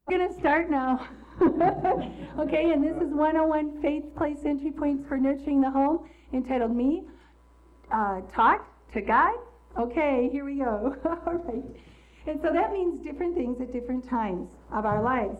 We're going to start now. Okay, and this is 101 Faith Place Entry Points for Nurturing the Home, entitled Me, Talk to God. Okay, here we go. All right. And so that means different things at different times of our lives.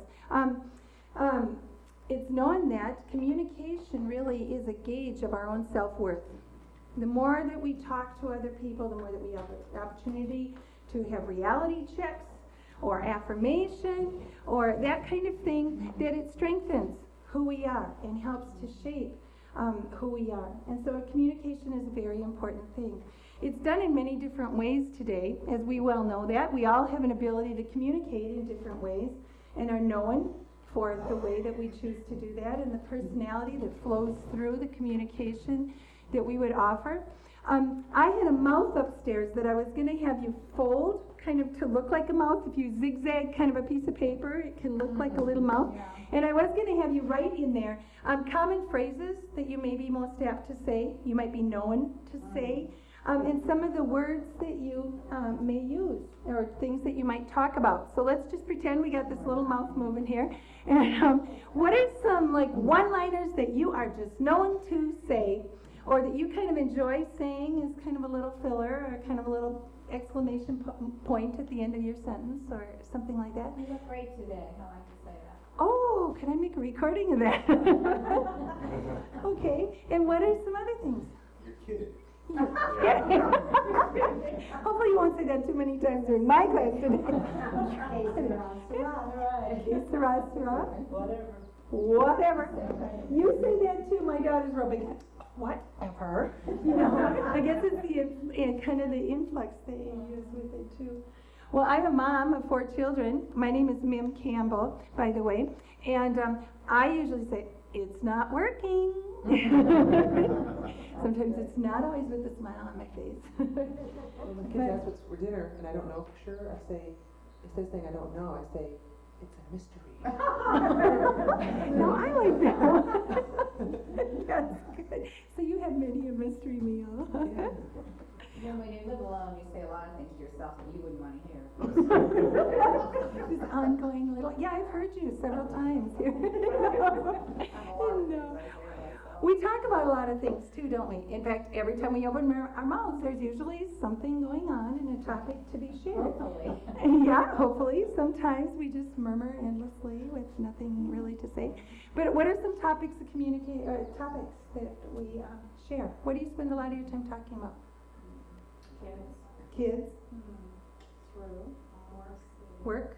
It's known that communication really is a gauge of our own self-worth. The more that we talk to other people, the more that we have the opportunity to have reality checks or affirmation or that kind of thing, that it strengthens who we are and helps to shape who we are. And so communication is a very important thing. It's done in many different ways today, as we well know that. We all have an ability to communicate in different ways and are known for the way that we choose to do that and the personality that flows through the communication that we would offer. I had a mouth upstairs that I was going to have you fold kind of to look like a mouth. If you zigzag kind of a piece of paper, it can look like a little mouth. Yeah. And I was going to have you write in there common phrases that you may be most apt to say, you might be known to say, and some of the words that you may use or things that you might talk about. So let's just pretend we got this little mouth moving here. And what are some like one-liners that you are just known to say, or that you kind of enjoy saying as kind of a little filler or kind of a little exclamation point at the end of your sentence or something like that? You look great today. I like to say that. Oh, can I make a recording of that? Okay. And what are some other things? You're kidding. Hopefully you won't say that too many times during my class today. Whatever. You say that too. My daughter's rubbing it. Whatever. You know, I guess it's the kind of the influx they use with it too. Well, I'm a mom of 4 children. My name is Mim Campbell, by the way, and I usually say, "It's not working." Sometimes it's not always with a smile on my face. When my kids ask what's for dinner, and I don't know for sure, I say, instead of saying I don't know, I say, it's a mystery. No, I like that. That's good. So you have many a mystery meal. Yeah. Then when you live alone, you say a lot of things to yourself that you wouldn't want to hear. This ongoing little, yeah, I've heard you several times here. No. We talk about a lot of things too, don't we? In fact, every time we open our mouths, there's usually something going on and a topic to be shared. Hopefully. Yeah, hopefully. Sometimes we just murmur endlessly with nothing really to say. But what are some topics of topics that we share? What do you spend a lot of your time talking about? Kids. True. Work.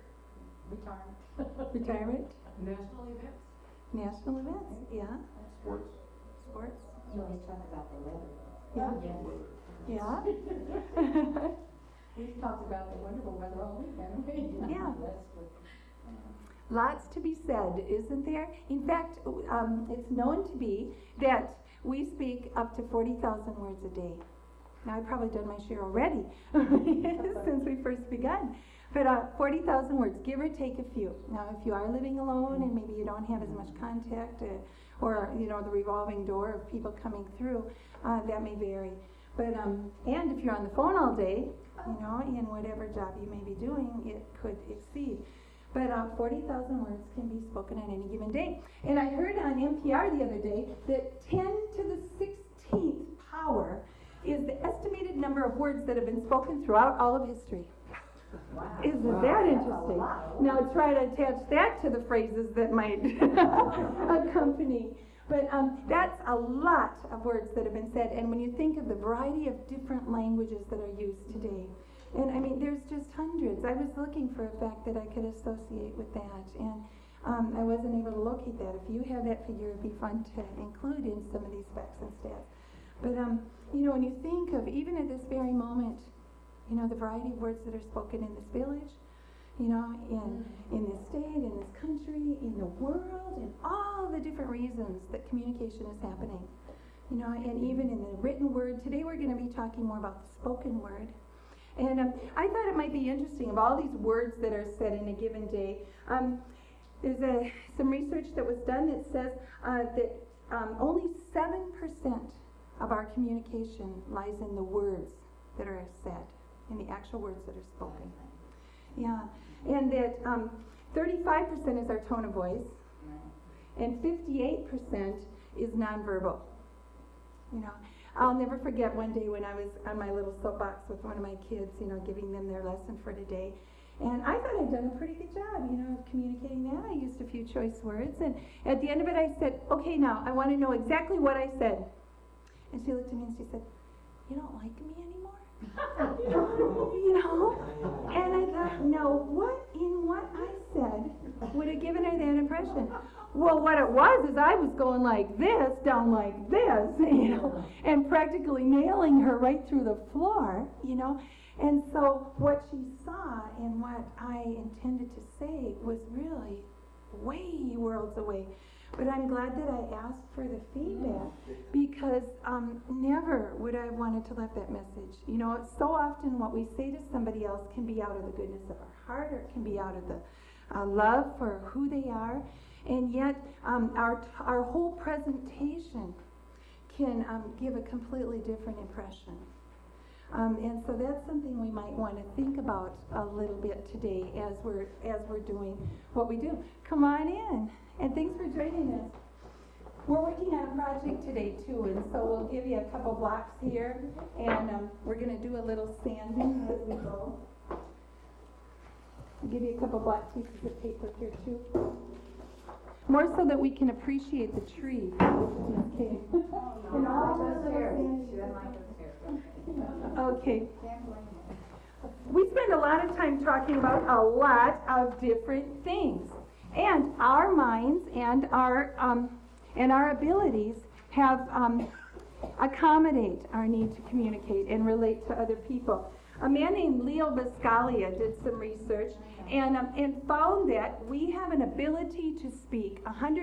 Retirement. National events? National events, yeah. Sports. You always talk about the weather. Yeah. Yeah. We've talked about the wonderful weather all week, haven't we? Yeah. Lots to be said, isn't there? In fact, it's known to be that we speak up to 40,000 words a day. Now, I've probably done my share already since we first begun. But 40,000 words, give or take a few. Now, if you are living alone and maybe you don't have as much contact or, you know, the revolving door of people coming through, that may vary. But, and if you're on the phone all day, you know, in whatever job you may be doing, it could exceed. But 40,000 words can be spoken on any given day. And I heard on NPR the other day that 10 to the 16th power is the estimated number of words that have been spoken throughout all of history. Wow. Isn't that interesting? Now try to attach that to the phrases that might accompany. But that's a lot of words that have been said. And when you think of the variety of different languages that are used today, and I mean, there's just hundreds. I was looking for a fact that I could associate with that, and I wasn't able to locate that. If you have that figure, it'd be fun to include in some of these facts and stats. But you know, when you think of even at this very moment, you know, the variety of words that are spoken in this village, you know, in this state, in this country, in the world, and all the different reasons that communication is happening. You know, and even in the written word. Today we're going to be talking more about the spoken word. And I thought it might be interesting, of all these words that are said in a given day, there's some research that was done that says that only 7% of our communication lies in the words that are said, in the actual words that are spoken. Yeah, and that 35% is our tone of voice, and 58% is nonverbal. You know, I'll never forget one day when I was on my little soapbox with one of my kids, you know, giving them their lesson for today. And I thought I'd done a pretty good job, you know, of communicating that. I used a few choice words. And at the end of it, I said, okay, now, I want to know exactly what I said. And she looked at me and she said, you don't like me anymore? You know? And I thought, no, what in what I said would have given her that impression? Well, what it was is I was going like this, down like this, you know, and practically nailing her right through the floor, you know. And so what she saw and what I intended to say was really way worlds away. But I'm glad that I asked for the feedback, because never would I have wanted to let that message. You know, so often what we say to somebody else can be out of the goodness of our heart, or it can be out of the love for who they are. And yet our whole presentation can give a completely different impression. And so that's something we might want to think about a little bit today as we're doing what we do. Come on in, and thanks for joining us. We're working on a project today too, and so we'll give you a couple blocks here, and we're going to do a little sanding as we go. I'll give you a couple black pieces of paper here too. More so that we can appreciate the tree. Okay. And all those little sanding. Okay. We spend a lot of time talking about a lot of different things, and our minds and our abilities have accommodate our need to communicate and relate to other people. A man named Leo Buscaglia did some research and found that we have an ability to speak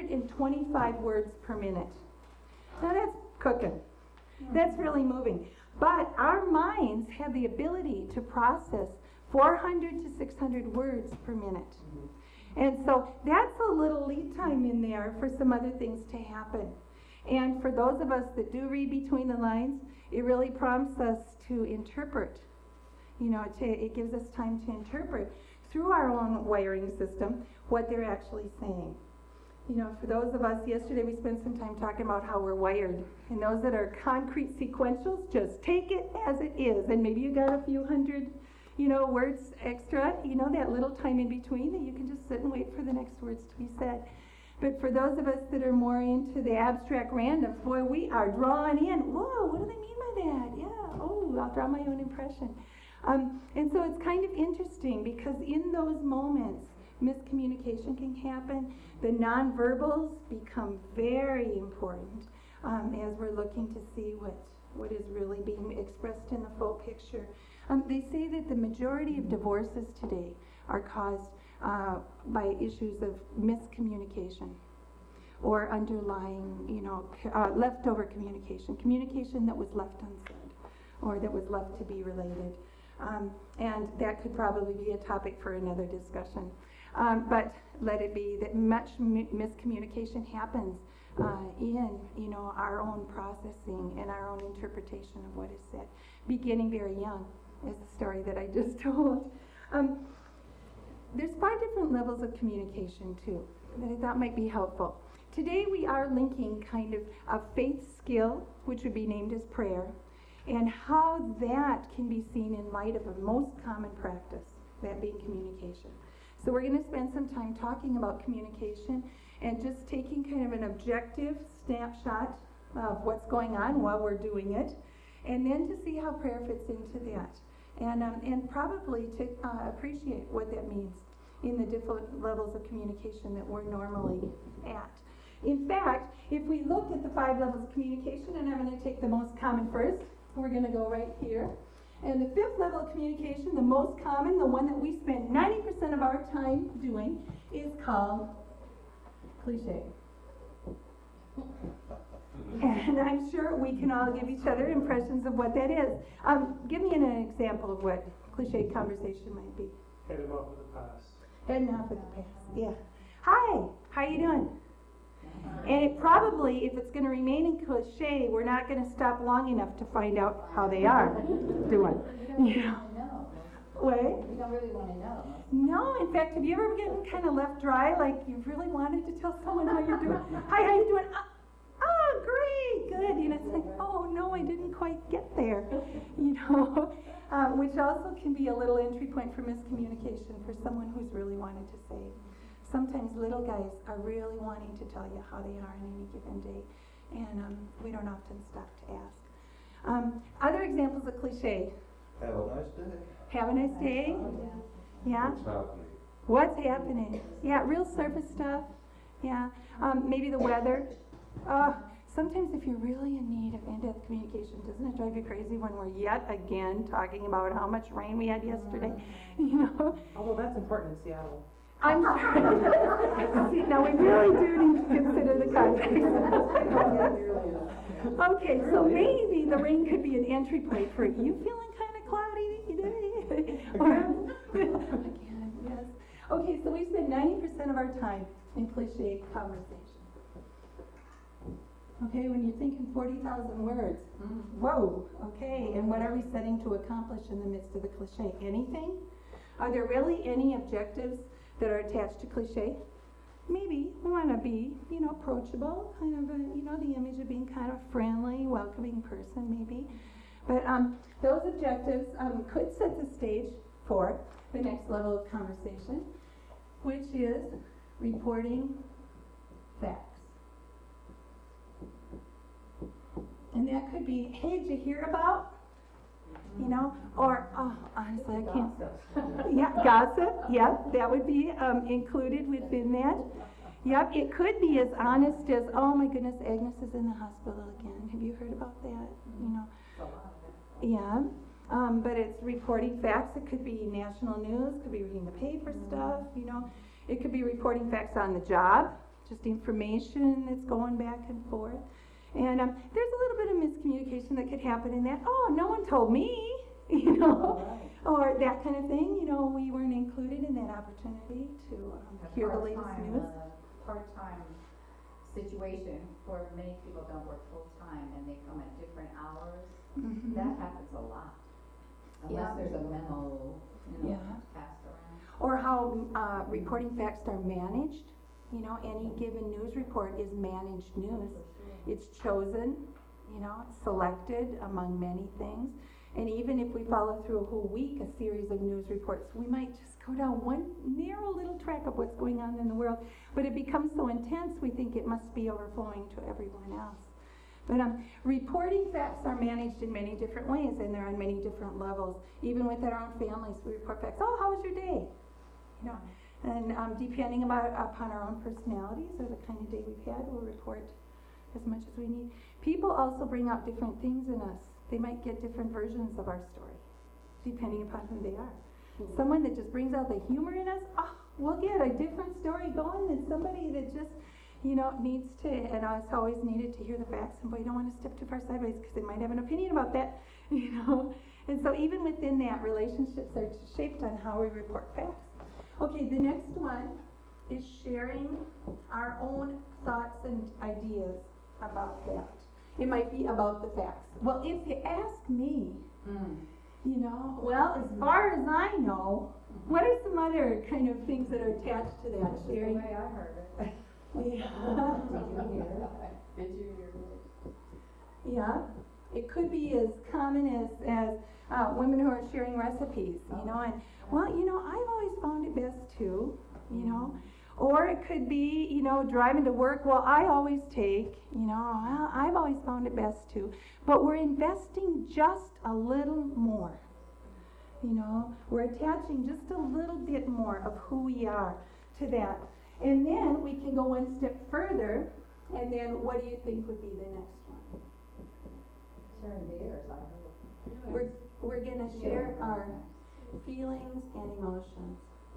125 words per minute. Now that's cooking. That's really moving. But our minds have the ability to process 400 to 600 words per minute. And so that's a little lead time in there for some other things to happen. And for those of us that do read between the lines, it really prompts us to interpret. You know, it gives us time to interpret through our own wiring system what they're actually saying. You know, for those of us, yesterday we spent some time talking about how we're wired. And those that are concrete sequentials, just take it as it is. And maybe you got a few hundred, you know, words extra, you know, that little time in between that you can just sit and wait for the next words to be said. But for those of us that are more into the abstract randoms, boy, we are drawn in. Whoa, what do they mean by that? Yeah, oh, I'll draw my own impression. And so it's kind of interesting because in those moments, miscommunication can happen. The nonverbals become very important as we're looking to see what is really being expressed in the full picture. They say that the majority of divorces today are caused by issues of miscommunication or underlying, you know, leftover communication that was left unsaid or that was left to be related. And that could probably be a topic for another discussion. But let it be that much miscommunication happens in, you know, our own processing and our own interpretation of what is said, beginning very young, is the story that I just told. There's 5 different levels of communication, too, that I thought might be helpful. Today we are linking kind of a faith skill, which would be named as prayer, and how that can be seen in light of a most common practice, that being communication. So we're going to spend some time talking about communication and just taking kind of an objective snapshot of what's going on while we're doing it, and then to see how prayer fits into that, and probably to appreciate what that means in the different levels of communication that we're normally at. In fact, if we look at the 5 levels of communication, and I'm going to take the most common first, we're going to go right here. And the 5th level of communication, the most common, the one that we spend 90% of our time doing, is called cliche. And I'm sure we can all give each other impressions of what that is. Give me an example of what cliche conversation might be. Heading off with the past. Heading off with the past, yeah. Hi, how you doing? And it probably, if it's going to remain in cliche, we're not going to stop long enough to find out how they are doing. You know? What? You don't really wanna know. No, in fact, have you ever gotten kind of left dry, like you really wanted to tell someone how you're doing? Hi, how you doing? Oh, great, good. You know, it's like, oh no, I didn't quite get there. You know, which also can be a little entry point for miscommunication for someone who's really wanted to say. Sometimes little guys are really wanting to tell you how they are on any given day, and we don't often stop to ask. Other examples of cliche. Have a nice day. Have a nice day. Oh, Yeah. What's happening? What's happening? Yeah, real surface stuff. Yeah. Maybe the weather. Sometimes if you're really in need of in-depth communication, doesn't it drive you crazy when we're yet again talking about how much rain we had yesterday? You know? Although that's important in Seattle. I'm sure. See, now we really do need to consider the context. Okay, so maybe the rain could be an entry point for you feeling kind of cloudy today. Again, yes. Okay, so we spend 90% of our time in cliche conversation. Okay, when you're thinking 40,000 words, whoa, okay, and what are we setting to accomplish in the midst of the cliche? Anything? Are there really any objectives that are attached to cliche? Maybe we want to be, you know, approachable, kind of, you know, the image of being kind of friendly, welcoming person, maybe. But those objectives could set the stage for the next level of conversation, which is reporting facts. And that could be, hey, did you hear about? You know, or, oh, honestly, I can't. Yeah, gossip, yep, that would be included within that. Yep, it could be as honest as, oh my goodness, Agnes is in the hospital again. Have you heard about that? You know, yeah, but it's reporting facts. It could be national news, could be reading the paper stuff, you know. It could be reporting facts on the job, just information that's going back and forth. And there's a little bit of miscommunication that could happen in that. Oh, no one told me, you know, or that kind of thing. You know, we weren't included in that opportunity to hear the latest news. Part-time situation where many people don't work full-time and they come at different hours. Mhm. That happens a lot. Unless Yeah. there's a memo, you know, Yeah. passed around. Or how reporting facts are managed. You know, any given news report is managed news. It's chosen, you know, selected among many things. And even if we follow through a whole week, a series of news reports, we might just go down one narrow little track of what's going on in the world. But it becomes so intense, we think it must be overflowing to everyone else. But reporting facts are managed in many different ways, and they're on many different levels. Even within our own families, we report facts. Oh, how was your day? You know, and depending upon our own personalities or the kind of day we've had, we'll report as much as we need. People also bring out different things in us. They might get different versions of our story, depending upon who they are. Someone that just brings out the humor in us, we'll get a different story going than somebody that just, you know, needs to, and us always needed to hear the facts, and boy, you don't want to step too far sideways because they might have an opinion about that, you know. And so even within that, relationships are shaped on how we report facts. Okay, the next one is sharing our own thoughts and ideas about that. It might be about the facts. Well, if you ask me, you know, well, as far as I know, what are some other kind of things that are attached to that? That's the Sharing. way I heard it. Did you hear? Yeah. It could be as common as women who are sharing recipes, you know, and, well, you know, I've always found it best too, you know. Or it could be, you know, driving to work. Well, I always take, you know, well, I've always found it best too. But we're investing just a little more. You know, we're attaching just a little bit more of who we are to that. And then we can go one step further, and then what do you think would be the next one? Sharing beers, I heard. We're going to share our feelings and emotions.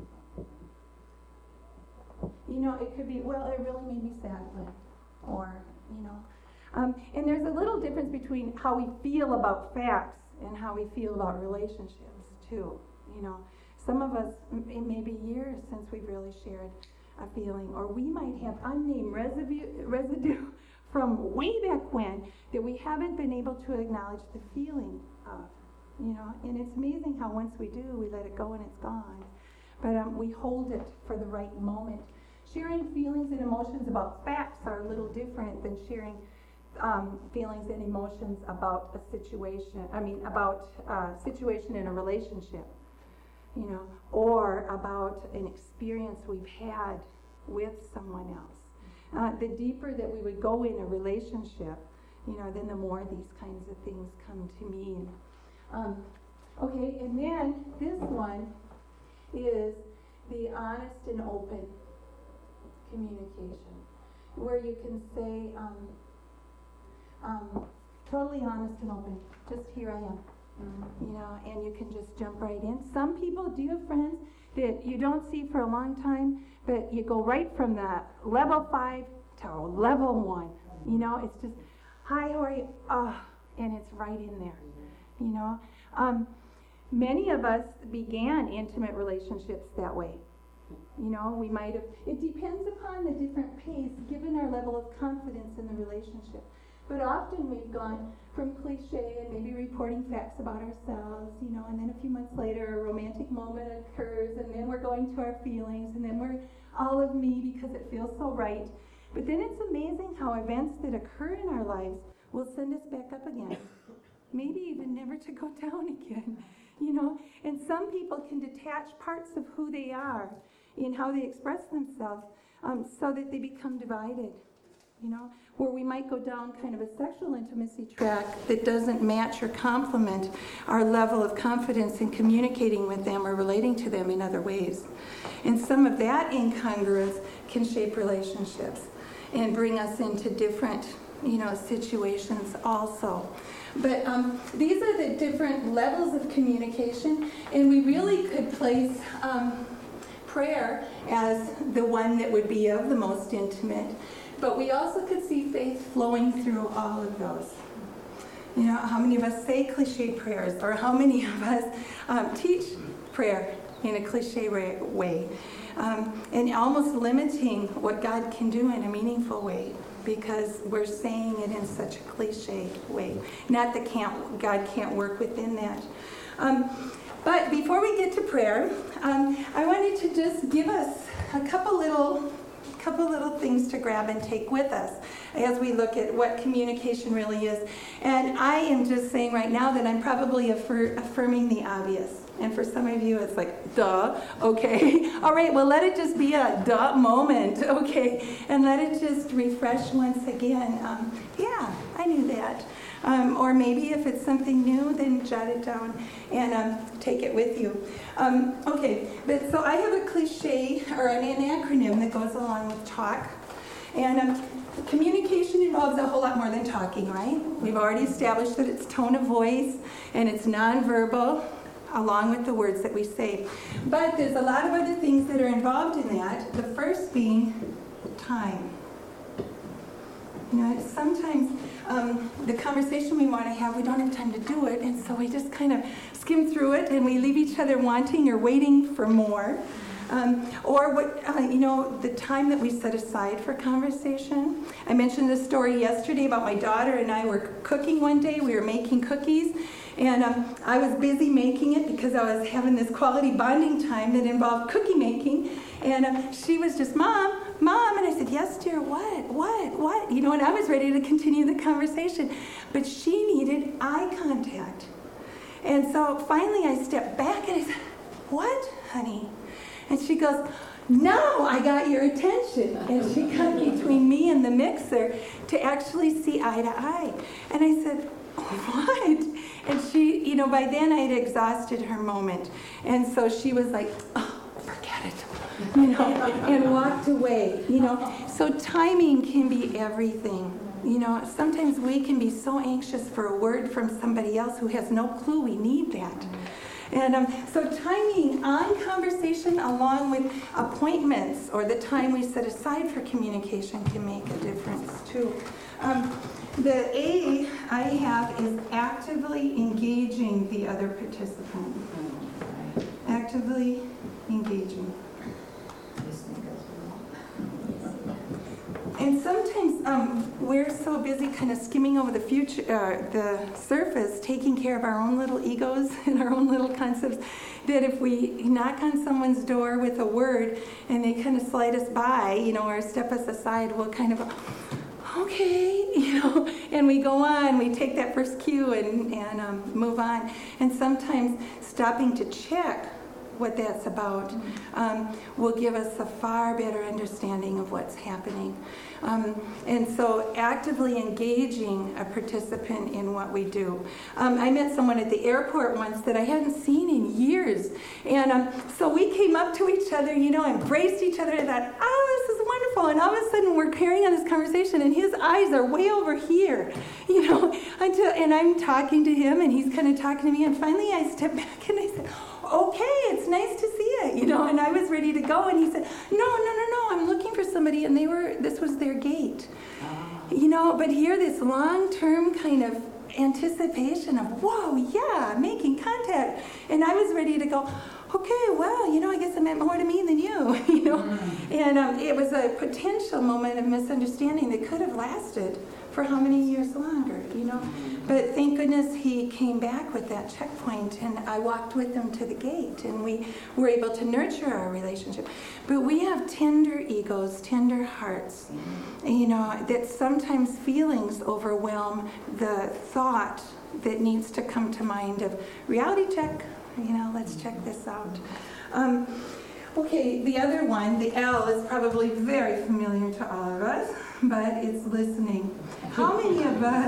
You know, it could be, well, it really made me sad when, or, you know. And there's a little difference between how we feel about facts and how we feel about relationships, too. You know, some of us, it may be years since we've really shared a feeling, or we might have unnamed residue from way back when that we haven't been able to acknowledge the feeling of. you know, and it's amazing how once we do, we let it go and it's gone. But we hold it for the right moment. Sharing feelings and emotions about facts are a little different than sharing feelings and emotions about a situation, about a situation in a relationship, you know, or about an experience we've had with someone else. The deeper that we would go in a relationship, you know, then the more these kinds of things come to mean. Okay, and then this one is the honest and open communication, where you can say, totally honest and open, just here I am, you know, and you can just jump right in. Some people, do you have friends that you don't see for a long time, but you go right from that level 5 to level 1, you know, it's just, hi, how are you? And it's right in there, you know. Many of us began intimate relationships that way. You know, we might have, it depends upon the different pace, given our level of confidence in the relationship. But often we've gone from cliche and maybe reporting facts about ourselves, you know, and then a few months later a romantic moment occurs, and then we're going to our feelings, and then we're all of me because it feels so right. But then it's amazing how events that occur in our lives will send us back up again. Maybe even never to go down again, you know. And some people can detach parts of who they are in how they express themselves so that they become divided, you know, where we might go down kind of a sexual intimacy track that doesn't match or complement our level of confidence in communicating with them or relating to them in other ways. And some of that incongruence can shape relationships and bring us into different, you know, situations also. But these are the different levels of communication, and we really could place prayer as the one that would be of the most intimate, but we also could see faith flowing through all of those. You know, how many of us say cliche prayers, or how many of us teach prayer in a cliche way, and almost limiting what God can do in a meaningful way, because we're saying it in such a cliche way. Not that God can't work within that. But before we get to prayer, I wanted to just give us a couple little things to grab and take with us as we look at what communication really is. And I am just saying right now that I'm probably affirming the obvious. And for some of you, it's like, duh, okay. All right, well, let it just be a duh moment, okay. And let it just refresh once again. Yeah, I knew that. Or maybe if it's something new, then jot it down and take it with you. Okay, but so I have a cliche, or an acronym that goes along with talk. And communication involves a whole lot more than talking, right? We've already established that it's tone of voice and it's nonverbal, along with the words that we say. But there's a lot of other things that are involved in that. The first being time. You know, sometimes the conversation we want to have, we don't have time to do it, and so we just kind of skim through it, and we leave each other wanting or waiting for more. Or what, the time that we set aside for conversation. I mentioned this story yesterday about my daughter and I were cooking one day. We were making cookies, and I was busy making it because I was having this quality bonding time that involved cookie making. And she was just, Mom, and I said, yes, dear, what? You know, and I was ready to continue the conversation. But she needed eye contact. And so finally I stepped back and I said, what, honey? And she goes, now I got your attention. And she got between me and the mixer to actually see eye to eye. And I said, what? And she, you know, by then I had exhausted her moment. And so she was like, oh, forget it. You know, and walked away, you know. So timing can be everything. You know, sometimes we can be so anxious for a word from somebody else who has no clue we need that. And so timing on conversation along with appointments or the time we set aside for communication can make a difference too. The A I have is actively engaging the other participant. Actively engaging. And sometimes we're so busy kind of skimming over the the surface, taking care of our own little egos and our own little concepts, that if we knock on someone's door with a word and they kind of slide us by, or step us aside, we'll kind of go, okay, and we go on, we take that first cue and move on. And sometimes stopping to check what that's about will give us a far better understanding of what's happening. And so actively engaging a participant in what we do. I met someone at the airport once that I hadn't seen in years. And so we came up to each other, embraced each other, and thought, oh, this is wonderful. And all of a sudden we're carrying on this conversation and his eyes are way over here, and I'm talking to him and he's kind of talking to me. And finally I stepped back and I said, okay, it's nice to see it, and I was ready to go, and he said, no, I'm looking for somebody, and this was their gate, but here this long-term kind of anticipation of, whoa, yeah, making contact, and I was ready to go, okay, well, I guess it meant more to me than you, and it was a potential moment of misunderstanding that could have lasted for how many years longer, But thank goodness he came back with that checkpoint, and I walked with him to the gate, and we were able to nurture our relationship. But we have tender egos, tender hearts, that sometimes feelings overwhelm the thought that needs to come to mind of reality check, let's check this out. Okay, the other one, the L, is probably very familiar to all of us, but it's listening. How many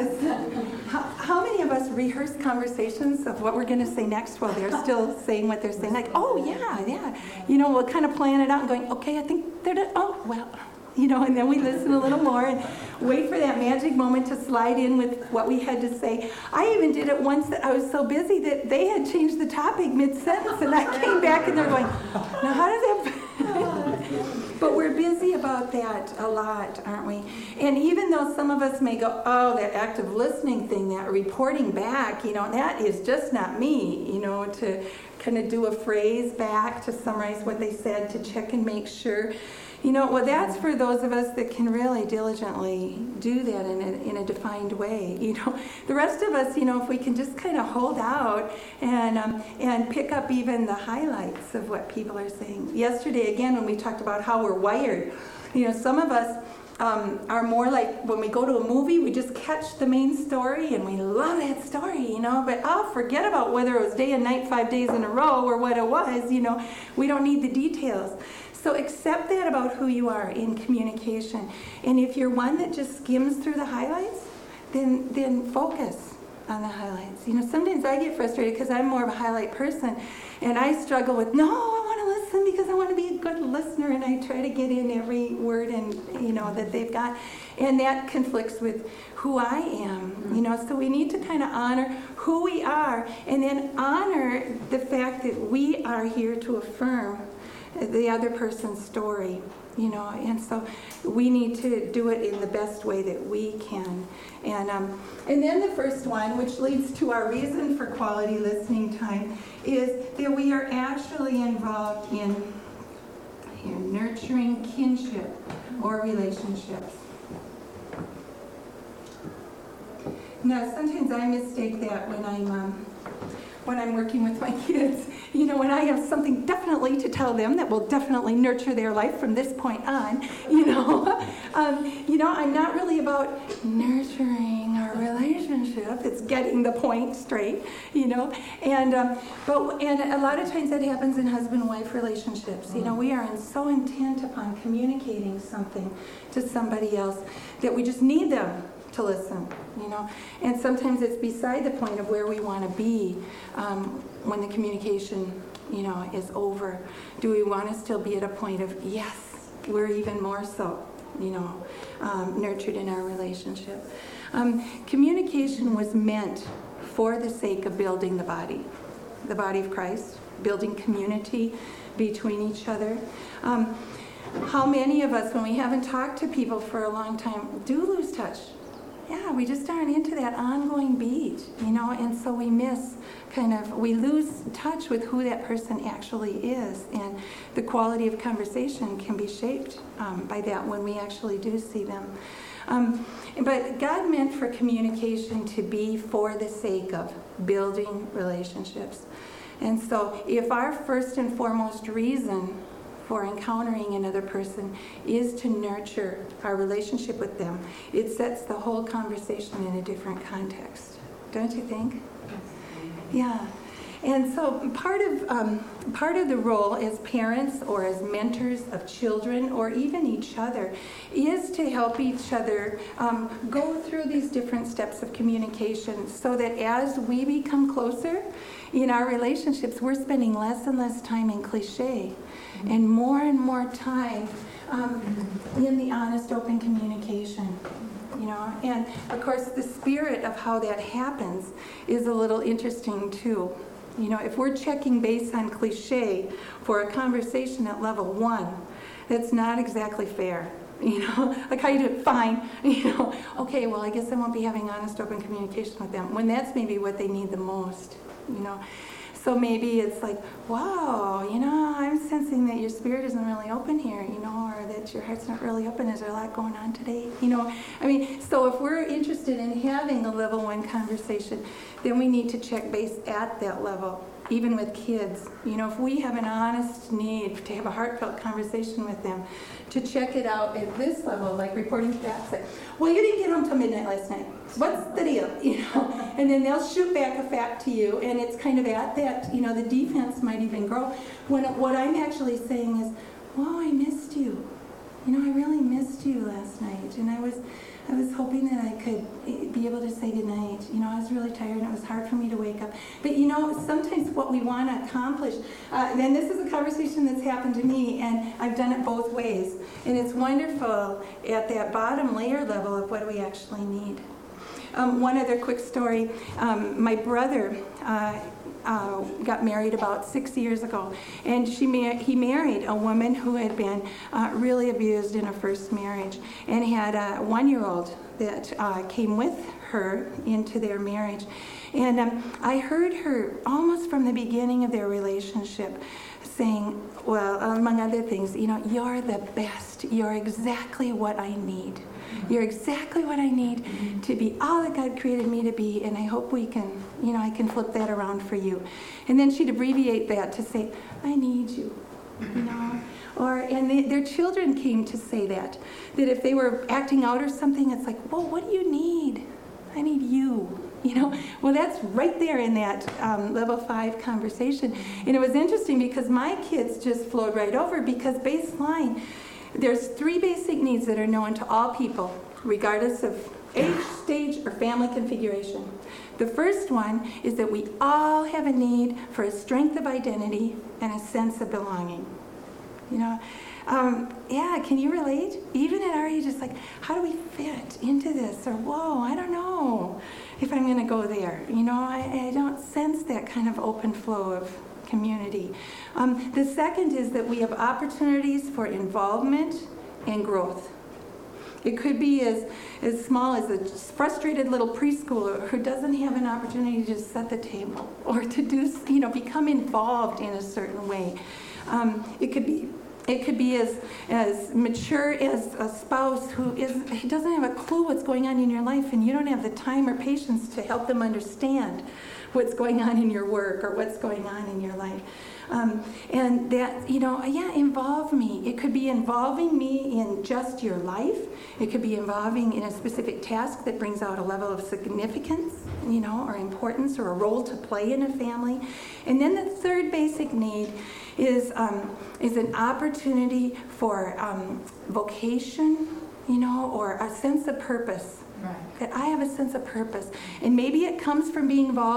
of us rehearse conversations of what we're going to say next while they're still saying what they're saying? Like, oh, yeah. We'll kind of plan it out and going, okay, I think they're done. Oh, well, and then we listen a little more and wait for that magic moment to slide in with what we had to say. I even did it once that I was so busy that they had changed the topic mid-sentence, and I came back and they're going, now how does that... But we're busy about that a lot, aren't we? And even though some of us may go, oh, that active listening thing, that reporting back, that is just not me, to kind of do a phrase back, to summarize what they said, to check and make sure. Well, that's for those of us that can really diligently do that in a defined way. The rest of us, if we can just kind of hold out and pick up even the highlights of what people are saying. Yesterday, again, when we talked about how we're wired, some of us are more like when we go to a movie, we just catch the main story and we love that story, but I'll forget about whether it was day and night 5 days in a row or what it was, we don't need the details. So accept that about who you are in communication. And if you're one that just skims through the highlights, then focus on the highlights. Sometimes I get frustrated because I'm more of a highlight person, and I struggle with, no, I want to listen because I want to be a good listener, and I try to get in every word and that they've got, and that conflicts with who I am. So we need to kind of honor who we are, and then honor the fact that we are here to affirm the other person's story, and so we need to do it in the best way that we can. And then the first one, which leads to our reason for quality listening time, is that we are actually involved in nurturing kinship or relationships. Now, sometimes I mistake that when I'm working with my kids, when I have something definitely to tell them that will definitely nurture their life from this point on, I'm not really about nurturing our relationship. It's getting the point straight, and a lot of times that happens in husband-wife relationships. We are so intent upon communicating something to somebody else that we just need them to listen, and sometimes it's beside the point of where we want to be when the communication, is over. Do we want to still be at a point of, yes, we're even more so, nurtured in our relationship? Communication was meant for the sake of building the body of Christ, building community between each other. How many of us, when we haven't talked to people for a long time, do lose touch? we just aren't into that ongoing beat, and so we we lose touch with who that person actually is, and the quality of conversation can be shaped by that when we actually do see them. But God meant for communication to be for the sake of building relationships. And so if our first and foremost reason for encountering another person is to nurture our relationship with them, it sets the whole conversation in a different context. Don't you think? Yeah. And so part of the role as parents or as mentors of children or even each other is to help each other go through these different steps of communication so that as we become closer in our relationships, we're spending less and less time in cliche and more time in the honest, open communication. And of course the spirit of how that happens is a little interesting too. If we're checking based on cliche for a conversation at level 1, that's not exactly fair. Like how you do it, fine. Okay, well, I guess I won't be having honest, open communication with them when that's maybe what they need the most. So maybe it's like, wow, I'm sensing that your spirit isn't really open here, or that your heart's not really open. Is there a lot going on today? So if we're interested in having a level 1 conversation, then we need to check base at that level, even with kids. If we have an honest need to have a heartfelt conversation with them, to check it out at this level, like reporting facts, like, well, you didn't get home till midnight last night. What's the deal? And then they'll shoot back a fact to you, and it's kind of at that, the defense might even grow. When what I'm actually saying is, whoa, I missed you. I really missed you last night, and I was hoping that I could be able to say goodnight. I was really tired, and it was hard for me to wake up. But sometimes what we want to accomplish, and this is a conversation that's happened to me, and I've done it both ways. And it's wonderful at that bottom layer level of what do we actually need. One other quick story. My brother got married about 6 years ago, and he married a woman who had been really abused in a first marriage and had a 1-year-old that came with her into their marriage. And I heard her almost from the beginning of their relationship saying, well, among other things, you're the best. You're exactly what I need. You're exactly what I need to be all that God created me to be, and I hope we can, I can flip that around for you. And then she'd abbreviate that to say, I need you, And their children came to say that if they were acting out or something, it's like, well, what do you need? I need you. Well, that's right there in that level 5 conversation. And it was interesting because my kids just flowed right over because baseline, there's 3 basic needs that are known to all people, regardless of age, stage, or family configuration. The first one is that we all have a need for a strength of identity and a sense of belonging. Can you relate? Even at our age, it's like, how do we fit into this? Or, whoa, I don't know if I'm going to go there. I don't sense that kind of open flow of community. The second is that we have opportunities for involvement and growth. It could be as small as a frustrated little preschooler who doesn't have an opportunity to just set the table or to do, become involved in a certain way. It could be as mature as a spouse who doesn't have a clue what's going on in your life, and you don't have the time or patience to help them understand what's going on in your work or what's going on in your life. And that, involve me. It could be involving me in just your life. It could be involving in a specific task that brings out a level of significance, or importance or a role to play in a family. And then the third basic need is an opportunity for vocation, or a sense of purpose. Right. That I have a sense of purpose. And maybe it comes from being involved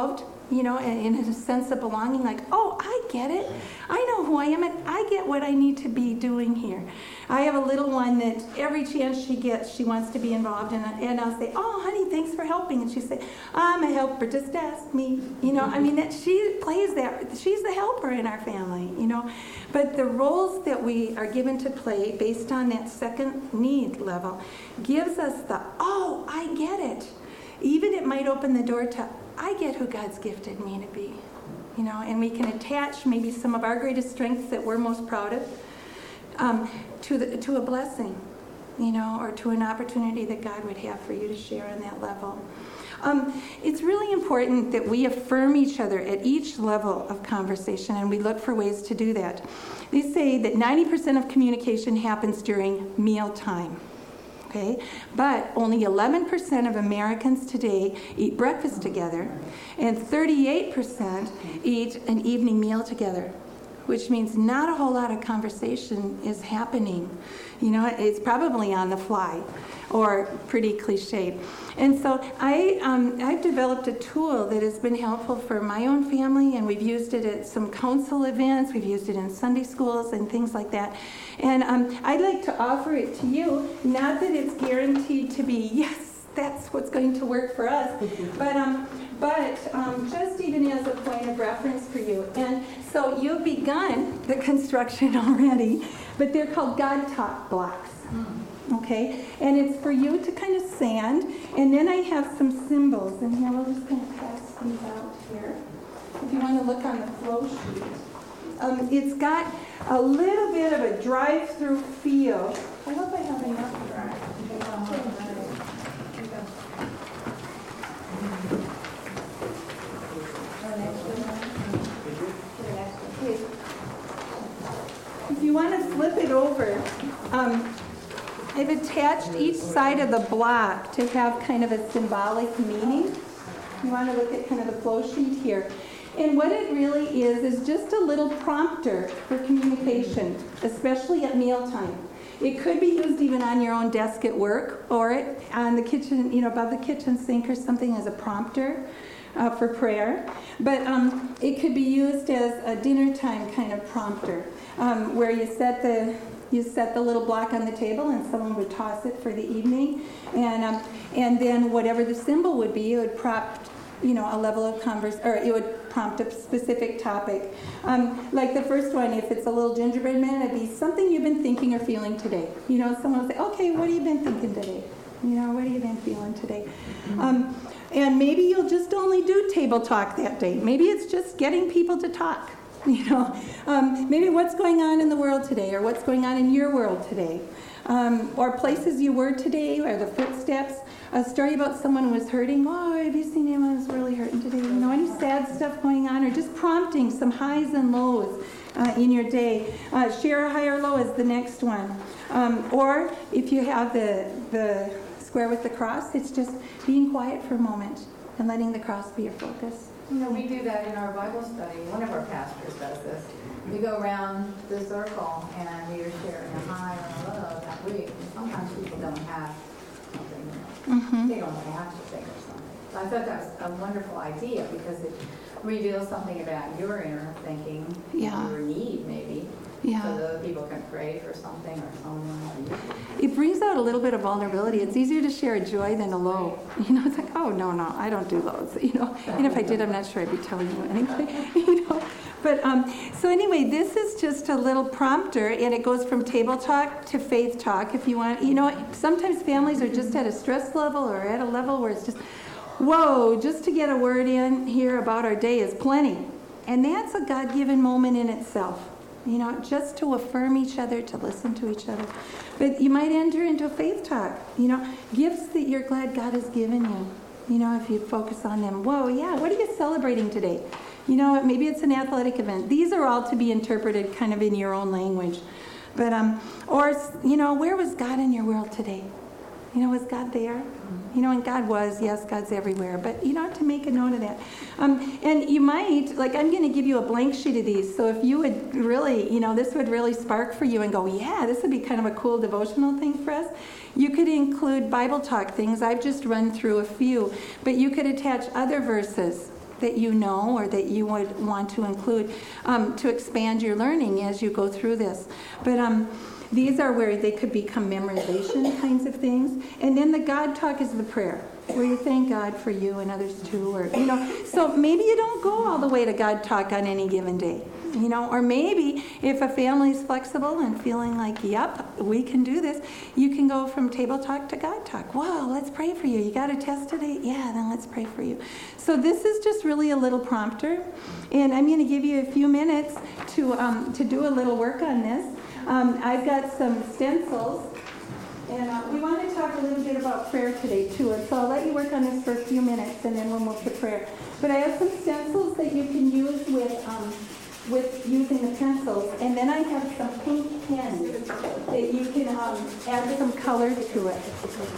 and in a sense of belonging, like, oh, I get it. I know who I am, and I get what I need to be doing here. I have a little one that every chance she gets, she wants to be involved in it, and I'll say, oh, honey, thanks for helping. And she'll say, I'm a helper, just ask me. That she plays that. She's the helper in our family, But the roles that we are given to play based on that second need level gives us the, oh, I get it. Even it might open the door to, I get who God's gifted me to be, and we can attach maybe some of our greatest strengths that we're most proud of to a blessing, or to an opportunity that God would have for you to share on that level. It's really important that we affirm each other at each level of conversation, and we look for ways to do that. They say that 90% of communication happens during mealtime. Okay, but only 11% of Americans today eat breakfast together, and 38% eat an evening meal together, which means not a whole lot of conversation is happening. It's probably on the fly or pretty cliche. And so I've developed a tool that has been helpful for my own family, and we've used it at some council events, we've used it in Sunday schools and things like that. And I'd like to offer it to you, not that it's guaranteed to be, yes, that's what's going to work for us, but just even as a point of reference for you. And so you've begun the construction already, but they're called God Talk blocks. Okay, and it's for you to kind of sand, and then I have some symbols, and here we're just going to pass these out here. If you want to look on the flow sheet, it's got a little bit of a drive-through feel. I hope I have enough. If you want to flip it over, I've attached each side of the block to have kind of a symbolic meaning. You want to look at kind of the flow sheet here. And what it really is just a little prompter for communication, especially at mealtime. It could be used even on your own desk at work, or on the kitchen, above the kitchen sink or something as a prompter for prayer. But it could be used as a dinner time kind of prompter, where you set the little block on the table, and someone would toss it for the evening, and then whatever the symbol would be, it would prompt, a level of or it would prompt a specific topic. Like the first one, if it's a little gingerbread man, it'd be something you've been thinking or feeling today. Someone will say, okay, what have you been thinking today? What have you been feeling today? And maybe you'll just only do table talk that day. Maybe it's just getting people to talk. Maybe what's going on in the world today, or what's going on in your world today, or places you were today, or the footsteps. A story about someone who was hurting. Oh, have you seen anyone who's really hurting today? Any sad stuff going on, or just prompting some highs and lows in your day. Share a high or low is the next one. Or if you have the square with the cross, it's just being quiet for a moment and letting the cross be your focus. We do that in our Bible study. One of our pastors does this. We go around the circle and we are sharing a high and a low that week. And sometimes people don't have something, they don't have to think of something. So I thought that was a wonderful idea, because it reveals something about your inner thinking, your need maybe. Yeah. So that people can pray for something or someone. It brings out a little bit of vulnerability. It's easier to share a joy than a low. It's like, oh, no, I don't do lows. And if I did, I'm not sure I'd be telling you anyway. But so anyway, this is just a little prompter, and it goes from table talk to faith talk. If you want, sometimes families are just at a stress level or at a level where it's just, whoa, just to get a word in here about our day is plenty. And that's a God-given moment in itself. Just to affirm each other, to listen to each other. But you might enter into a faith talk, gifts that you're glad God has given you. If you focus on them. Whoa, yeah, what are you celebrating today? Maybe it's an athletic event. These are all to be interpreted kind of in your own language. But, or, where was God in your world today? Was God there? And God was, yes, God's everywhere. But, to make a note of that. And you might, I'm going to give you a blank sheet of these. So if you would really, this would really spark for you and go, yeah, this would be kind of a cool devotional thing for us. You could include Bible talk things. I've just run through a few. But you could attach other verses that you know or that you would want to include to expand your learning as you go through this. But these are where they could become memorization kinds of things. And then the God talk is the prayer, where you thank God for you and others too. Or, so maybe you don't go all the way to God talk on any given day. Or maybe if a family is flexible and feeling like, yep, we can do this, you can go from table talk to God talk. Wow, let's pray for you. You got a test today? Yeah, then let's pray for you. So this is just really a little prompter, and I'm going to give you a few minutes to do a little work on this. I've got some stencils, and we want to talk a little bit about prayer today too, and so I'll let you work on this for a few minutes, and then we'll move to prayer. But I have some stencils that you can use with using the pencils, and then I have some pink pens that you can add some color to it.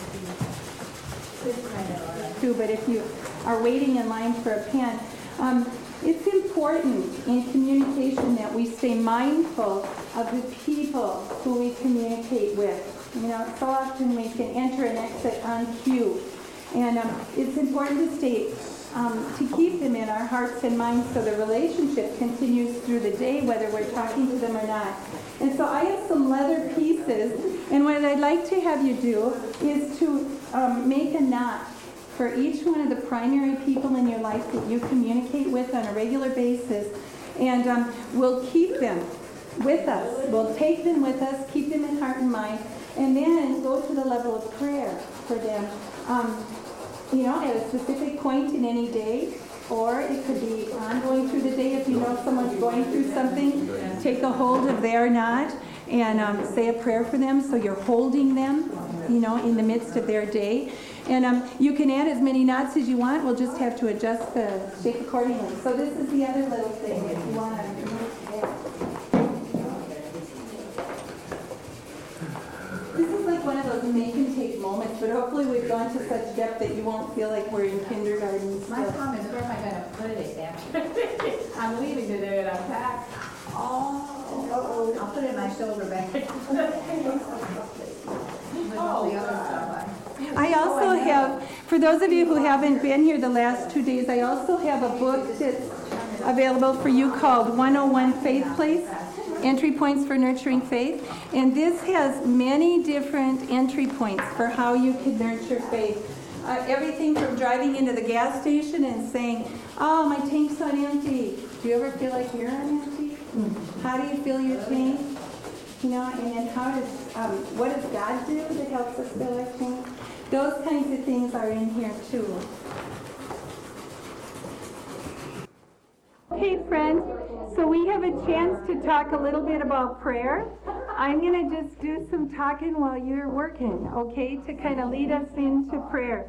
Too, but if you are waiting in line for a pen, it's important in communication that we stay mindful of the people who we communicate with. So often we can enter and exit on cue, and it's important to stay to keep them in our hearts and minds so the relationship continues through the day, whether we're talking to them or not. And so I have some leather pieces, and what I'd like to have you do is to make a knot for each one of the primary people in your life that you communicate with on a regular basis, and we'll keep them with us. We'll take them with us, keep them in heart and mind, and then go to the level of prayer for them. At a specific point in any day, or it could be ongoing through the day. If you know someone's going through something, take a hold of their knot and say a prayer for them, so you're holding them, in the midst of their day. And you can add as many knots as you want. We'll just have to adjust the shape accordingly. So this is the other little thing if you want to move there. This is like one of those make and take moments, but hopefully we've gone to such depth that you won't feel like we're in kindergarten. My problem is, where am I going to put it after? I'm leaving today and I'm packed. Oh, I'll put it in my shoulder bag. With all the other stuff. I also have, for those of you who haven't been here the last 2 days, I also have a book that's available for you called 101 Faith Place, Entry Points for Nurturing Faith. And this has many different entry points for how you can nurture faith. Everything from driving into the gas station and saying, oh, my tank's not empty. Do you ever feel like you're empty? How do you fill your tank? And then what does God do that helps us fill our tank? Those kinds of things are in here too. Okay, friends, so we have a chance to talk a little bit about prayer. I'm going to just do some talking while you're working, okay, to kind of lead us into prayer.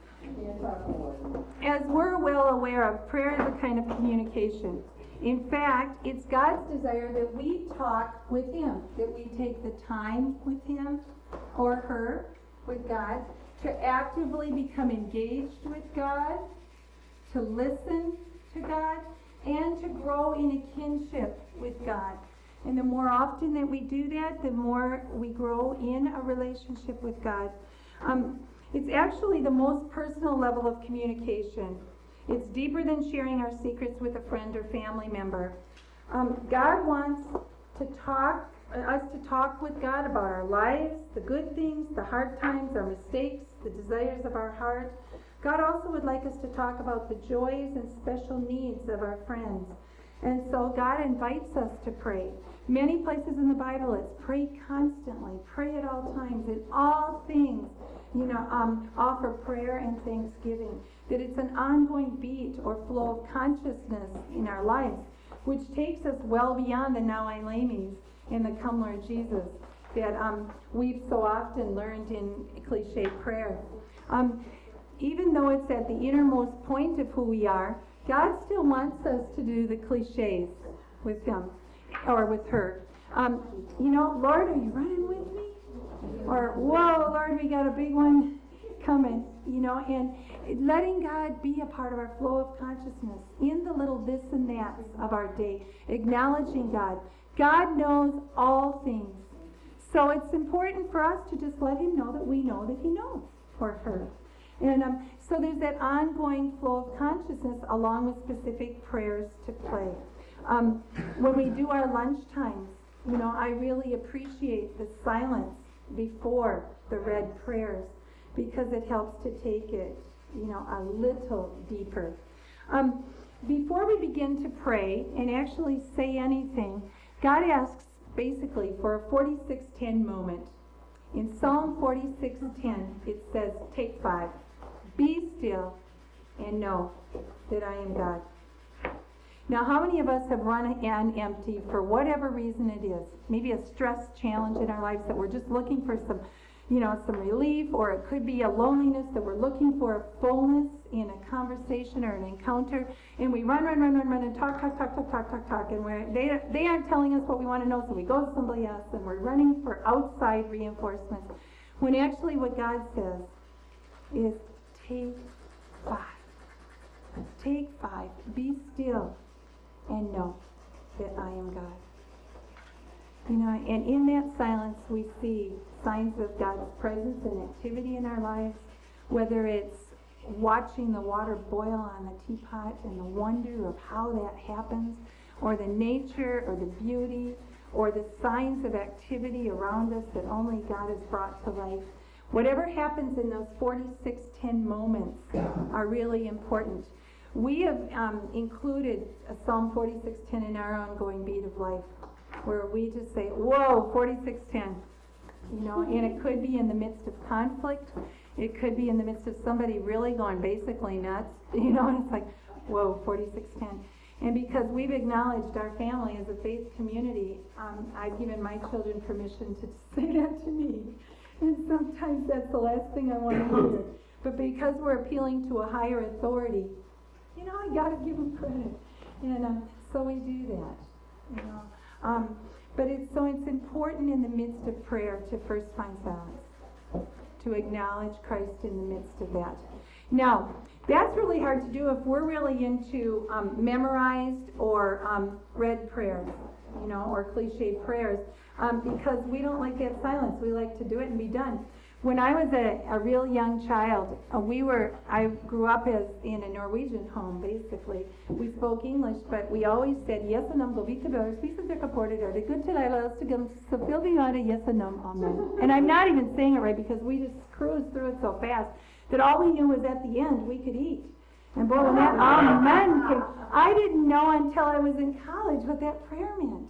As we're well aware of, prayer is a kind of communication. In fact, it's God's desire that we talk with Him, that we take the time with Him or her, with God, to actively become engaged with God, to listen to God, and to grow in a kinship with God. And the more often that we do that, the more we grow in a relationship with God. It's actually the most personal level of communication. It's deeper than sharing our secrets with a friend or family member. God wants us to talk with God about our lives, the good things, the hard times, our mistakes, the desires of our heart. God also would like us to talk about the joys and special needs of our friends. And so God invites us to pray. Many places in the Bible it's pray constantly, pray at all times, in all things, offer prayer and thanksgiving. That it's an ongoing beat or flow of consciousness in our lives, which takes us well beyond the now I lamies and the come Lord Jesus that we've so often learned in cliche prayer. Even though it's at the innermost point of who we are, God still wants us to do the cliches with Him or with her. Lord, are you running with me? Or, whoa, Lord, we got a big one coming, and letting God be a part of our flow of consciousness in the little this and that of our day, acknowledging God. God knows all things. So it's important for us to just let Him know that we know that He knows, or her. And so there's that ongoing flow of consciousness along with specific prayers to pray. When we do our lunch times, I really appreciate the silence before the read prayers because it helps to take it, a little deeper. Before we begin to pray and actually say anything, God asks basically for a 46:10 moment. In Psalm 46:10, it says, take 5. Be still and know that I am God. Now, how many of us have run on empty for whatever reason it is? Maybe a stress challenge in our lives that we're just looking for some relief, or it could be a loneliness that we're looking for a fullness in a conversation or an encounter, and we run and talk, and they aren't telling us what we want to know, so we go to somebody else, and we're running for outside reinforcements, when actually what God says is, take 5. Take 5. Be still and know that I am God. And in that silence we see signs of God's presence and activity in our lives, whether it's watching the water boil on the teapot and the wonder of how that happens, or the nature or the beauty or the signs of activity around us that only God has brought to life. Whatever happens in those 46:10 moments are really important. We have included a Psalm 46:10 in our ongoing beat of life, where we just say, whoa, 46:10. And it could be in the midst of conflict. It could be in the midst of somebody really going basically nuts. And it's like, whoa, 46:10. And because we've acknowledged our family as a faith community, I've given my children permission to say that to me. And sometimes that's the last thing I want to hear. But because we're appealing to a higher authority, I got to give them credit. And so we do that. But it's important in the midst of prayer to first find silence, to acknowledge Christ in the midst of that. Now, that's really hard to do if we're really into memorized or read prayers, or cliche prayers, because we don't like that silence. We like to do it and be done. When I was a real young child, I grew up in a Norwegian home, basically. We spoke English, but we always said, yes and go vite bør, spise dere porter, det er good til deg, la oss til dem, så vil vi gjøre yes and amen. And I'm not even saying it right because we just cruised through it so fast that all we knew was at the end we could eat. And boy, when that amen came, I didn't know until I was in college what that prayer meant.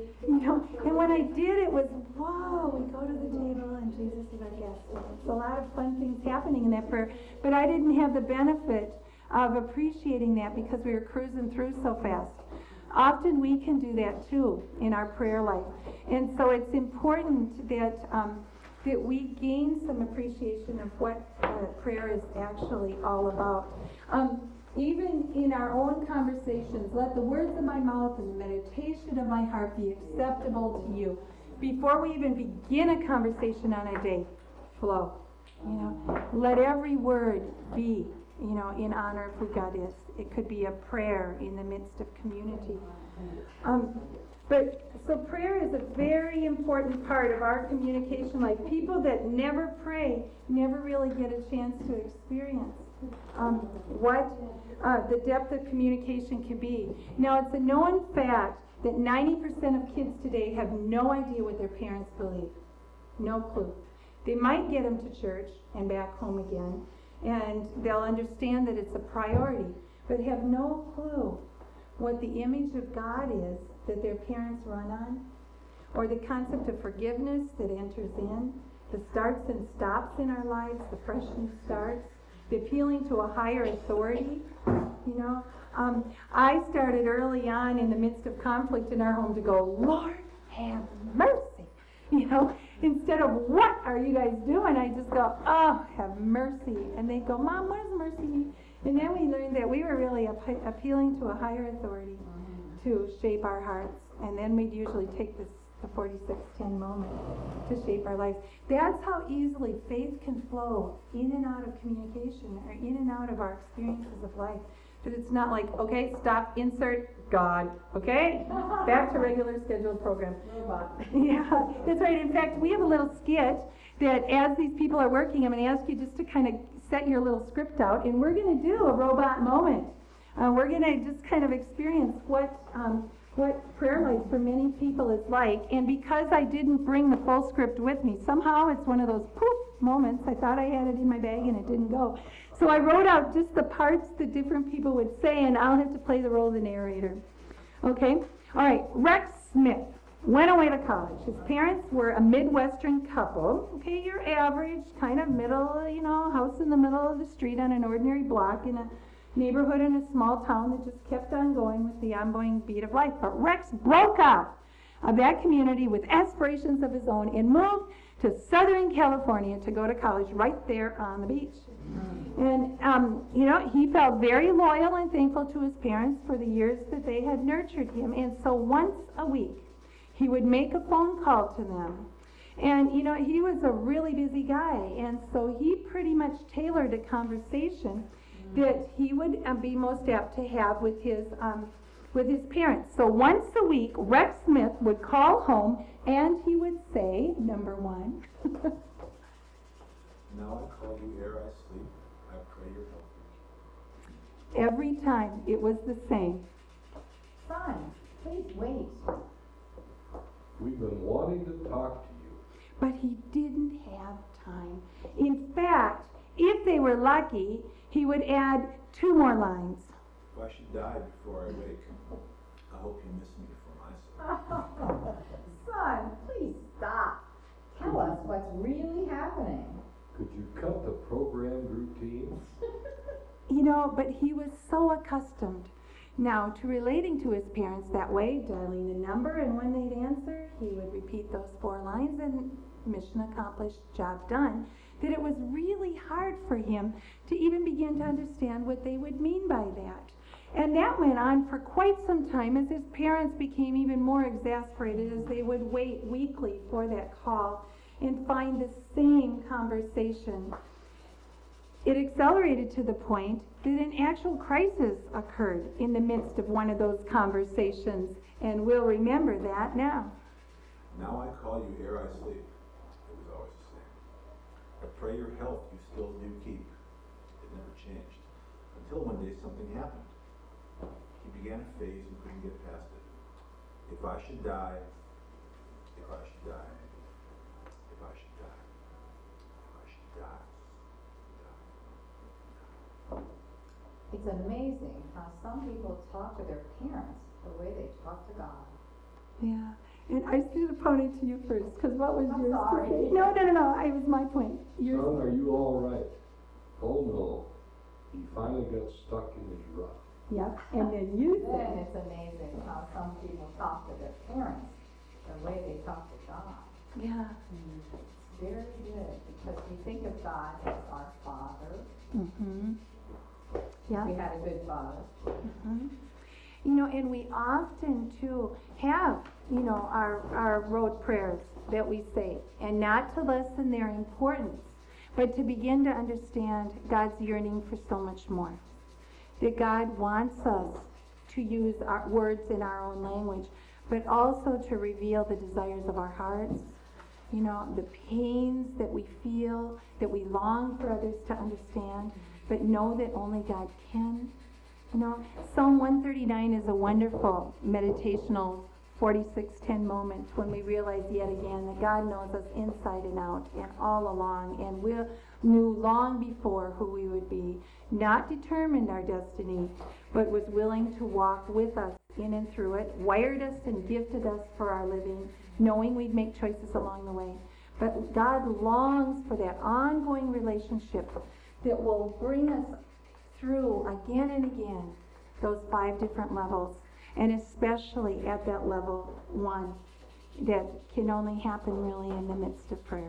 And when I did, it was, whoa, we go to the table and Jesus is our guest. It's a lot of fun things happening in that prayer, but I didn't have the benefit of appreciating that because we were cruising through so fast. Often we can do that too in our prayer life. And so it's important that we gain some appreciation of what prayer is actually all about. Even in our own conversations, let the words of my mouth and the meditation of my heart be acceptable to you. Before we even begin a conversation on a day, flow. Let every word be, in honor of who God is. It could be a prayer in the midst of community. So prayer is a very important part of our communication life. People that never pray never really get a chance to experience what the depth of communication can be. Now, it's a known fact that 90% of kids today have no idea what their parents believe. No clue. They might get them to church and back home again, and they'll understand that it's a priority, but have no clue what the image of God is that their parents run on, or the concept of forgiveness that enters in, the starts and stops in our lives, the fresh new starts, the appealing to a higher authority. I started early on in the midst of conflict in our home to go, Lord, have mercy. Instead of what are you guys doing, I just go, oh, have mercy. And they go, Mom, what does mercy mean? And then we learned that we were really appealing to a higher authority to shape our hearts. And then we'd usually take the 46:10 moment to shape our lives. That's how easily faith can flow in and out of communication or in and out of our experiences of life. But it's not like, okay, stop, insert God, okay? Back to regular scheduled program. Yeah, that's right. In fact, we have a little skit that as these people are working, I'm going to ask you just to kind of set your little script out, and we're going to do a robot moment. We're going to just kind of experience what prayer life for many people is like. And because I didn't bring the full script with me, somehow it's one of those poof moments. I thought I had it in my bag and it didn't go. So I wrote out just the parts that different people would say, and I'll have to play the role of the narrator. Okay? All right. Rex Smith went away to college. His parents were a Midwestern couple. Okay, your average kind of middle, house in the middle of the street on an ordinary block in a neighborhood in a small town that just kept on going with the ongoing beat of life. But Rex broke out of that community with aspirations of his own and moved to Southern California to go to college right there on the beach. And, he felt very loyal and thankful to his parents for the years that they had nurtured him. And so once a week, he would make a phone call to them. And, he was a really busy guy. And so he pretty much tailored a conversation that he would be most apt to have with his parents. So once a week, Rex Smith would call home and he would say, number one, now I call you ere I sleep, I pray your health. every time it was the same. Son, please wait. We've been wanting to talk to you. But he didn't have time. In fact, if they were lucky, he would add 2 more lines. If I should die before I wake, I hope you miss me for my sake. Son, please stop. Tell us what's really happening. Could you cut the programmed routine? But he was so accustomed now to relating to his parents that way, dialing the number, and when they'd answer, he would repeat those 4 lines, and mission accomplished, job done, that it was really hard for him to even begin to understand what they would mean by that. And that went on for quite some time as his parents became even more exasperated as they would wait weekly for that call and find the same conversation. It accelerated to the point that an actual crisis occurred in the midst of one of those conversations, and we'll remember that now. Now I call you ere I sleep. It was always the same. I pray your health you still do keep. It never changed. Until one day something happened. He began a phase and couldn't get past it. If I should die, if I should die, if I should die, if I should die. It's amazing how some people talk to their parents the way they talk to God. Yeah. And I should have pointed to you first, because what was I'm yours sorry. to say? No, it was my point. Yours. Son, are you all right? Oh no, he finally got stuck in his rut. Yep. And then you Then said, it's amazing how some people talk to their parents the way they talk to God. yeah. It's very good because we think of God as our Father. Mm-hmm. Yeah. We had a good father. Mm-hmm. And we often too have, our rote prayers that we say, and not to lessen their importance, but to begin to understand God's yearning for so much more. That God wants us to use our words in our own language, but also to reveal the desires of our hearts, the pains that we feel, that we long for others to understand, but know that only God can. Psalm 139 is a wonderful meditational 46:10 moment when we realize yet again that God knows us inside and out and all along, and we knew long before who we would be, not determined our destiny, but was willing to walk with us in and through it, wired us and gifted us for our living, knowing we'd make choices along the way. But God longs for that ongoing relationship that will bring us through again and again those 5 different levels, and especially at that level 1 that can only happen really in the midst of prayer.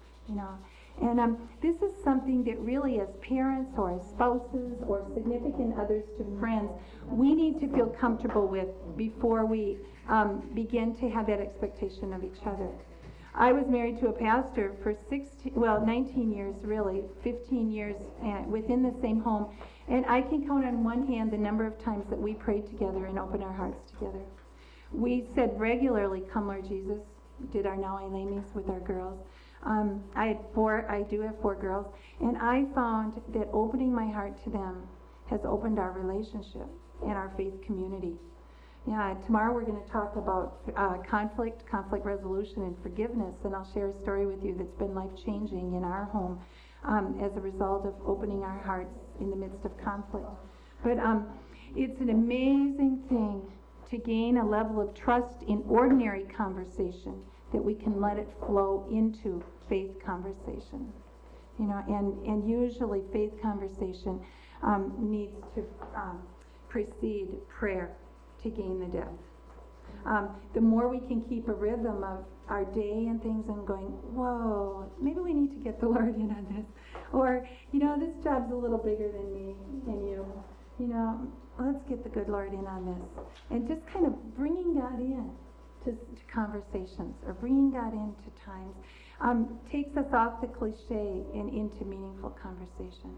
And this is something that really, as parents or as spouses or significant others to friends, we need to feel comfortable with before we begin to have that expectation of each other. I was married to a pastor for 19 years, really, 15 years within the same home. And I can count on one hand the number of times that we prayed together and opened our hearts together. We said regularly, "Come, Lord Jesus," did our Now I Lay Me's with our girls. I do have 4 girls, and I found that opening my heart to them has opened our relationship and our faith community. Yeah, tomorrow we're going to talk about conflict resolution, and forgiveness, and I'll share a story with you that's been life-changing in our home as a result of opening our hearts in the midst of conflict. But it's an amazing thing to gain a level of trust in ordinary conversation that we can let it flow into faith conversation. You know, and usually faith conversation needs to precede prayer to gain the depth. The more we can keep a rhythm of our day and things and going, whoa, maybe we need to get the Lord in on this. Or, you know, this job's a little bigger than me and you. You know, let's get the good Lord in on this. And just kind of bringing God in to conversations, or bringing God into times, takes us off the cliche and into meaningful conversation.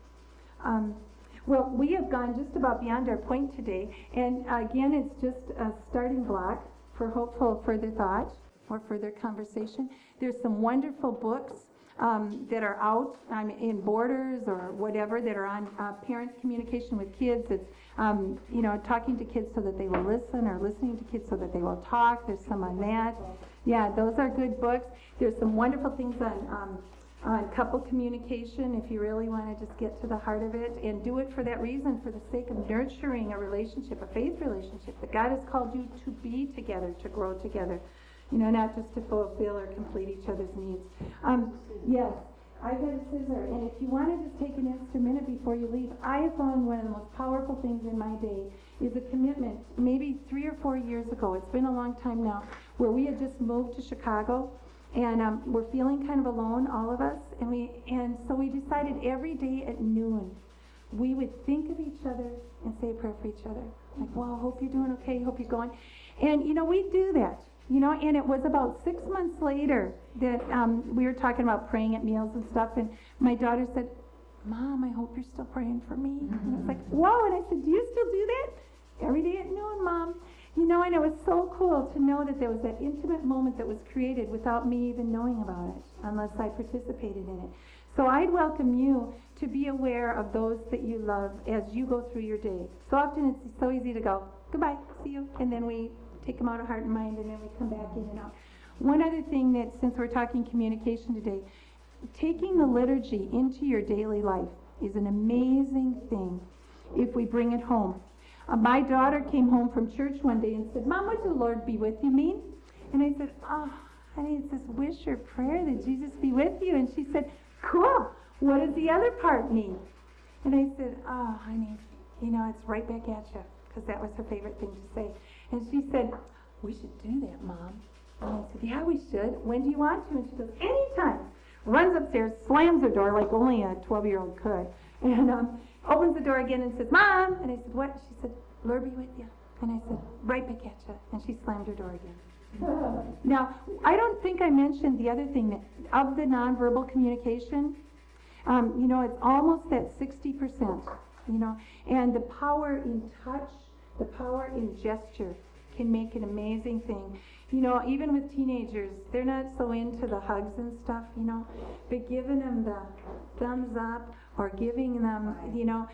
Well, we have gone just about beyond our point today, and again, it's just a starting block for hopeful further thought or further conversation. There's some wonderful books that are out in Borders or whatever that are on parent communication with kids. It's you know, talking to kids so that they will listen, or listening to kids so that they will talk. There's some on that. Yeah, those are good books. There's some wonderful things on couple communication, if you really want to just get to the heart of it, and do it for that reason, for the sake of nurturing a relationship, a faith relationship, that God has called you to be together, to grow together, you know, not just to fulfill or complete each other's needs. Yes, I've got a scissor, and if you want to just take an extra minute before you leave, I have found one of the most powerful things in my day is a commitment, maybe 3 or 4 years ago, it's been a long time now, where we had just moved to Chicago. And we're feeling kind of alone, all of us, and so we decided every day at noon we would think of each other and say a prayer for each other. Like, well, hope you're doing okay, hope you're going. And, you know, we do that, you know, and it was about 6 months later that we were talking about praying at meals and stuff, and my daughter said, Mom, I hope you're still praying for me. And I was like, whoa, and I said, do you still do that? Every day at noon, Mom. You know, and it was so cool to know that there was that intimate moment that was created without me even knowing about it, unless I participated in it. So I'd welcome you to be aware of those that you love as you go through your day. So often it's so easy to go, goodbye, see you, and then we take them out of heart and mind, and then we come back in and out. One other thing that, since we're talking communication today, taking the liturgy into your daily life is an amazing thing if we bring it home. My daughter came home from church one day and said, Mom, what does the Lord be with you mean? And I said, oh, honey, it's this wish or prayer that Jesus be with you. And she said, cool. What does the other part mean? And I said, oh, honey, you know, it's right back at you, because that was her favorite thing to say. And she said, we should do that, Mom. And I said, yeah, we should. When do you want to? And she goes, anytime. Runs upstairs, slams her door like only a 12-year-old could. And opens the door again and says, Mom! And I said, what? She said, Lord be with you. And I said, right back at you. And she slammed her door again. Now, I don't think I mentioned the other thing, that of the nonverbal communication, you know, it's almost that 60%, you know, and the power in touch, the power in gesture can make an amazing thing. You know, even with teenagers, they're not so into the hugs and stuff, you know, but giving them the thumbs up, or giving them, you know,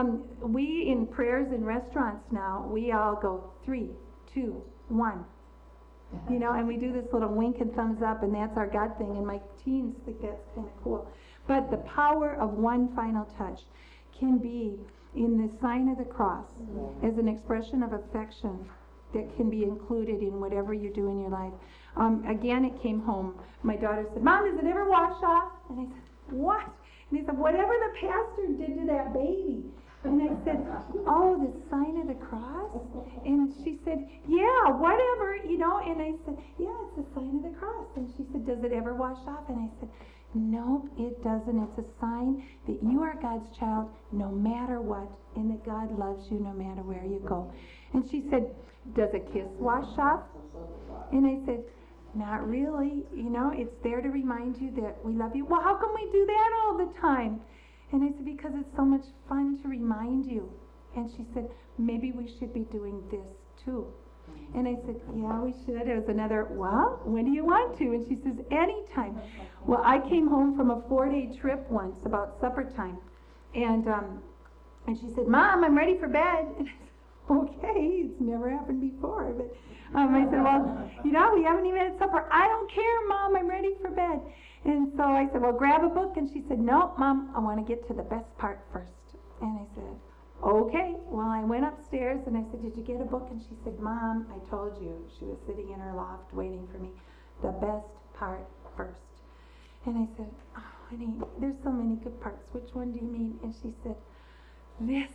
we in prayers in restaurants now, we all go 3, 2, 1, you know, and we do this little wink and thumbs up, and that's our God thing, and my teens think that's kind of cool. But the power of one final touch can be in the sign of the cross as an expression of affection that can be included in whatever you do in your life. Again, it came home. My daughter said, Mom, does it ever wash off? And I said, what? And he said, whatever the pastor did to that baby. And I said, oh, the sign of the cross? And she said, yeah, whatever, you know. And I said, yeah, it's the sign of the cross. And she said, does it ever wash off? And I said, nope, it doesn't. It's a sign that you are God's child no matter what, and that God loves you no matter where you go. And she said, does a kiss wash off? And I said, not really. You know, it's there to remind you that we love you. Well, how come we do that all the time? And I said, because it's so much fun to remind you. And she said, maybe we should be doing this too. And I said, yeah, we should. It was another, well, when do you want to? And she says, anytime. Well, I came home from a 4-day trip once about supper time. And she said, Mom, I'm ready for bed. And I said, okay, it's never happened before. But I said, well, we haven't even had supper. I don't care, Mom, I'm ready for bed. And so I said, well, grab a book. And she said, no, Mom, I want to get to the best part first. And I said, okay. Well, I went upstairs and I said, did you get a book? And she said, Mom, I told you. She was sitting in her loft waiting for me. The best part first. And I said, oh, honey, there's so many good parts. Which one do you mean? And she said, this.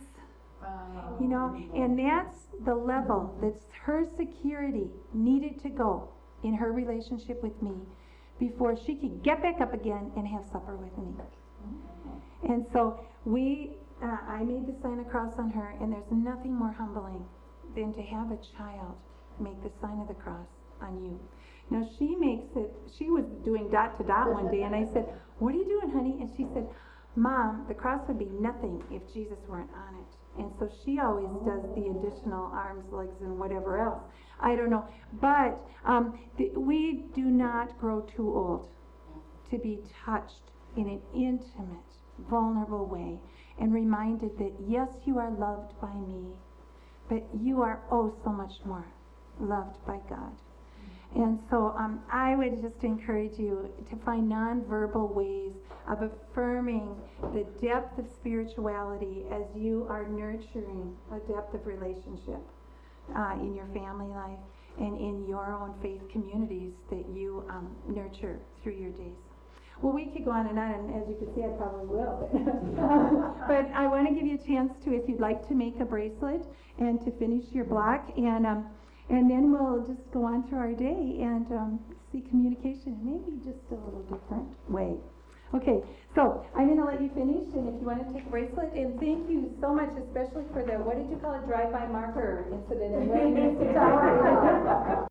And that's the level that her security needed to go in her relationship with me before she could get back up again and have supper with me. And so I made the sign of the cross on her, and there's nothing more humbling than to have a child make the sign of the cross on you. Now she was doing dot to dot one day, and I said, what are you doing, honey? And she said, Mom, the cross would be nothing if Jesus weren't on it. And so she always does the additional arms, legs, and whatever else. I don't know. But we do not grow too old to be touched in an intimate, vulnerable way and reminded that, yes, you are loved by me, but you are oh so much more loved by God. And so I would just encourage you to find nonverbal ways of affirming the depth of spirituality as you are nurturing a depth of relationship in your family life and in your own faith communities that you nurture through your days. Well, we could go on, and as you can see, I probably will. But I want to give you a chance to, if you'd like to make a bracelet and to finish your block, and then we'll just go on through our day and see communication in maybe just a little different way. Okay, so I'm going to let you finish, and if you want to take a bracelet, and thank you so much, especially for the, what did you call it, drive-by marker incident in Westminster Tower.